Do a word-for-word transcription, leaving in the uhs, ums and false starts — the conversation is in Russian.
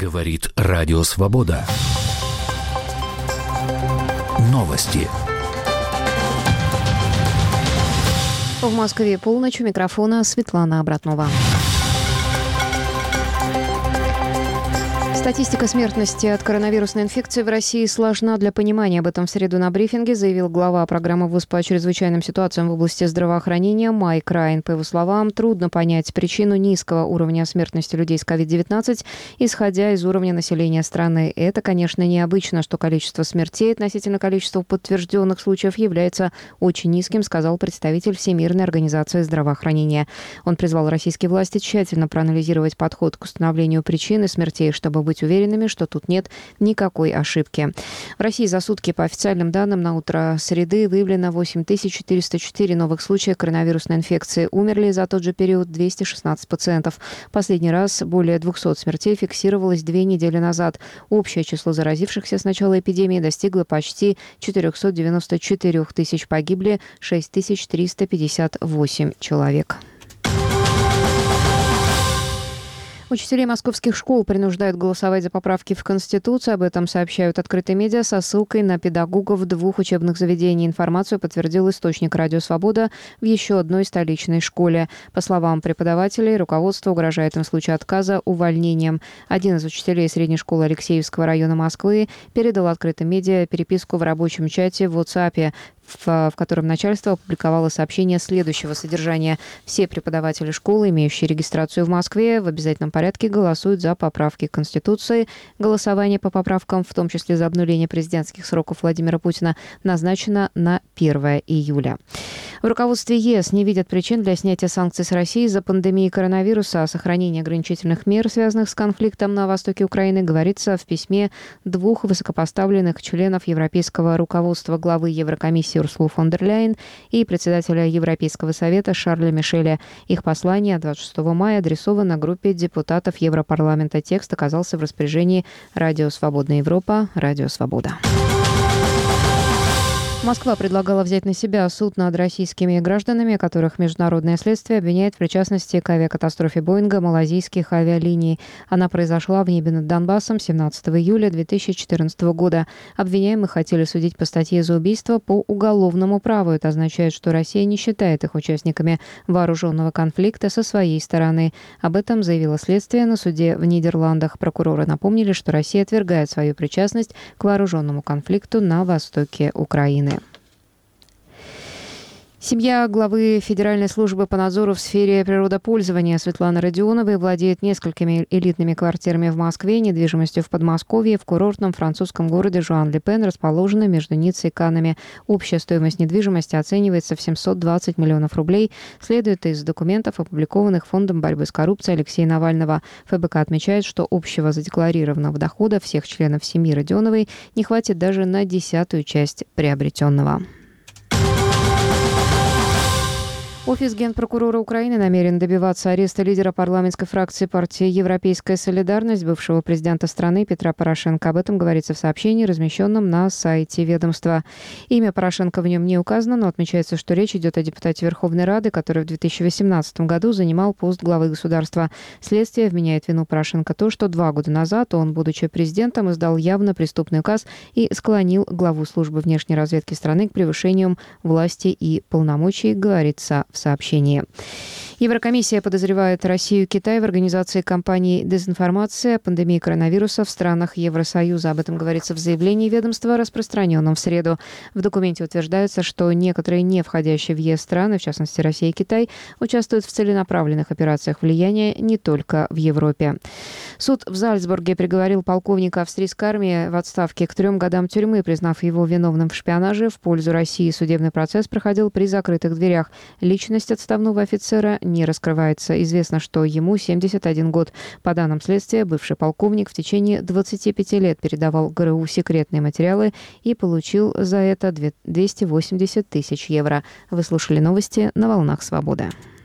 Говорит Радио Свобода. Новости. В Москве полночь. У микрофона Светлана Обратнова. Статистика смертности от коронавирусной инфекции в России сложна для понимания. Об этом в среду на брифинге заявил глава программы ВОЗ по чрезвычайным ситуациям в области здравоохранения Майк Райн. По его словам, трудно понять причину низкого уровня смертности людей с ковид девятнадцать, исходя из уровня населения страны. Это, конечно, необычно, что количество смертей относительно количества подтвержденных случаев является очень низким, сказал представитель Всемирной организации здравоохранения. Он призвал российские власти тщательно проанализировать подход к установлению причины смертей, чтобы быть быть уверенными, что тут нет никакой ошибки. В России за сутки, по официальным данным, на утро среды выявлено восемь тысяч четыреста четыре новых случаев коронавирусной инфекции. Умерли за тот же период двести шестнадцать пациентов. Последний раз более двухсот смертей фиксировалось две недели назад. Общее число заразившихся с начала эпидемии достигло почти четырехсот девяноста четырёх тысяч. Погибли шесть тысяч триста пятьдесят восемь человек. Учителей московских школ принуждают голосовать за поправки в Конституцию. Об этом сообщают открытые медиа со ссылкой на педагогов двух учебных заведений. Информацию подтвердил источник «Радио Свобода» в еще одной столичной школе. По словам преподавателей, руководство угрожает им в случае отказа увольнением. Один из учителей средней школы Алексеевского района Москвы передал открытым медиа переписку в рабочем чате в WhatsApp, в, в котором начальство опубликовало сообщение следующего содержания. Все преподаватели школы, имеющие регистрацию в Москве, в обязательном порядке голосуют за поправки к Конституции. Голосование по поправкам, в том числе за обнуление президентских сроков Владимира Путина, назначено на первое июля. В руководстве ЕС не видят причин для снятия санкций с России из-за пандемии коронавируса. О сохранении ограничительных мер, связанных с конфликтом на востоке Украины, говорится в письме двух высокопоставленных членов европейского руководства, главы Еврокомиссии Урсулы фон дер Ляйен и председателя Европейского совета Шарля Мишеля. Их послание двадцать шестого мая адресовано группе депутатов Европарламента. Текст оказался в распоряжении Радио Свободная Европа, Радио Свобода. Москва предлагала взять на себя суд над российскими гражданами, которых международное следствие обвиняет в причастности к авиакатастрофе Боинга малазийских авиалиний. Она произошла в небе над Донбассом семнадцатого июля две тысячи четырнадцатого года. Обвиняемых хотели судить по статье за убийство по уголовному праву. Это означает, что Россия не считает их участниками вооруженного конфликта со своей стороны. Об этом заявило следствие на суде в Нидерландах. Прокуроры напомнили, что Россия отвергает свою причастность к вооруженному конфликту на востоке Украины. Семья главы Федеральной службы по надзору в сфере природопользования Светланы Родионовой владеет несколькими элитными квартирами в Москве, недвижимостью в Подмосковье, в курортном французском городе Жуан-ле-Пен, расположенном между Ниццей и Каннами. Общая стоимость недвижимости оценивается в семьсот двадцать миллионов рублей, следует из документов, опубликованных Фондом борьбы с коррупцией Алексея Навального. ФБК отмечает, что общего задекларированного дохода всех членов семьи Родионовой не хватит даже на десятую часть приобретенного. Офис Генпрокурора Украины намерен добиваться ареста лидера парламентской фракции партии «Европейская солидарность», бывшего президента страны Петра Порошенко. Об этом говорится в сообщении, размещенном на сайте ведомства. Имя Порошенко в нем не указано, но отмечается, что речь идет о депутате Верховной Рады, который в две тысячи восемнадцатом году занимал пост главы государства. Следствие вменяет вину Порошенко то, что два года назад он, будучи президентом, издал явно преступный указ и склонил главу службы внешней разведки страны к превышению власти и полномочий, говорится в сообщении. Еврокомиссия подозревает Россию и Китай в организации кампании дезинформации о пандемии коронавируса в странах Евросоюза. Об этом говорится в заявлении ведомства, распространенном в среду. В документе утверждается, что некоторые не входящие в ЕС страны, в частности Россия и Китай, участвуют в целенаправленных операциях влияния не только в Европе. Суд в Зальцбурге приговорил полковника австрийской армии в отставке к трем годам тюрьмы, признав его виновным в шпионаже в пользу России. Судебный процесс проходил при закрытых дверях. Личность отставного офицера не раскрывается. Известно, что ему семьдесят один год. По данным следствия, бывший полковник в течение двадцати пяти лет передавал ГРУ секретные материалы и получил за это двести восемьдесят тысяч евро. Вы слушали новости на «Волнах Свободы».